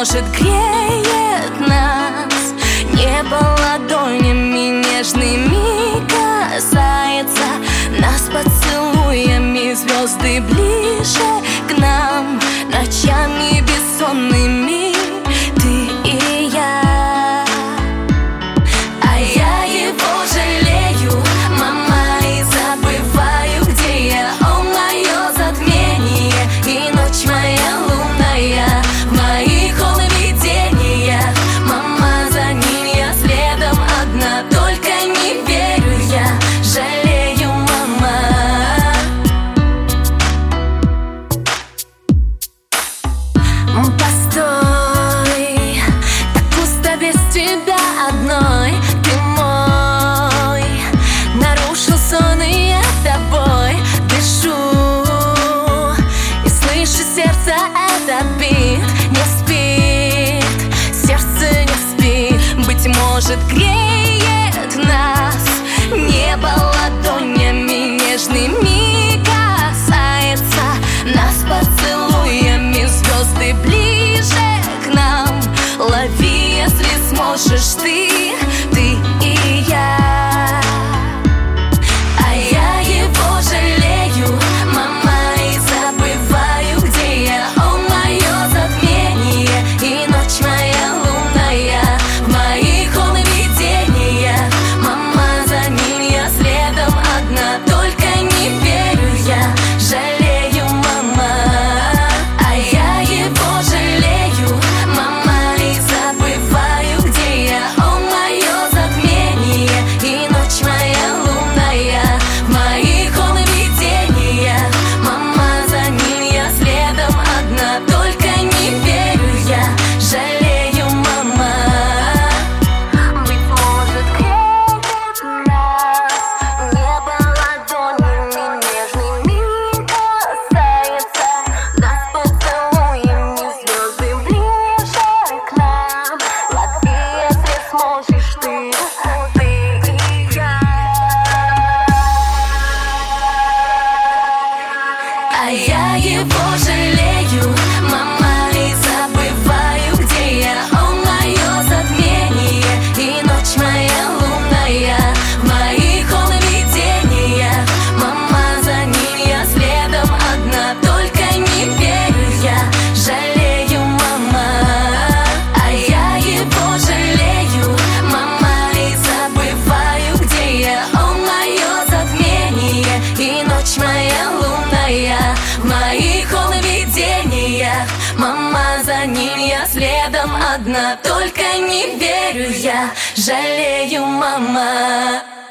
может, греет нас. Небо ладонями нежными касается нас поцелуями, звезды ближе к нам, ночами бессонными ты и я. А я его жалею, мама, и забываю, где я. О, мое затмение и ночь моя лунная, в моих он видения. Мама, за ним я следом одна, только не верю я, жалею, мама. Постой, так пусто без тебя одной. Ты мой, нарушил сон, и я тобой дышу, и слышу сердце этот бит. Не спит, сердце не спит. Быть может, греет нас. Небо ладонями нежными касается нас поцелуями, звезды ближе к нам. Лови, если сможешь ты и я. А я его жалею, мама, и забываю, где я. О, мое затмение и ночь моя лунная, в моих он видения. Мама, за ним я следом одна, только не верю я, жалею, мама. А я его жалею, мама, и забываю, где я. О, мое затмение и ночь моя лунная, в моих он видения. Мама, за ним я следом одна, только не верю я, жалею, мама. Быть может, греет нас. Небо ладонями нежными касается нас поцелуями, звезды ближе к нам. Лови, если сможешь ты и я. А я его жалею, мама, и забываю, где я. О, мое затмение и ночь моя лунная, в моих он видения. Мама, за ним я следом одна, только не верю я, жалею, мама. А я его жалею, мама, и забываю, где я. О, мое затмение и ночь моя лунная, в моих он видения. Мама, за ним я следом одна, только не верю я, жалею, мама.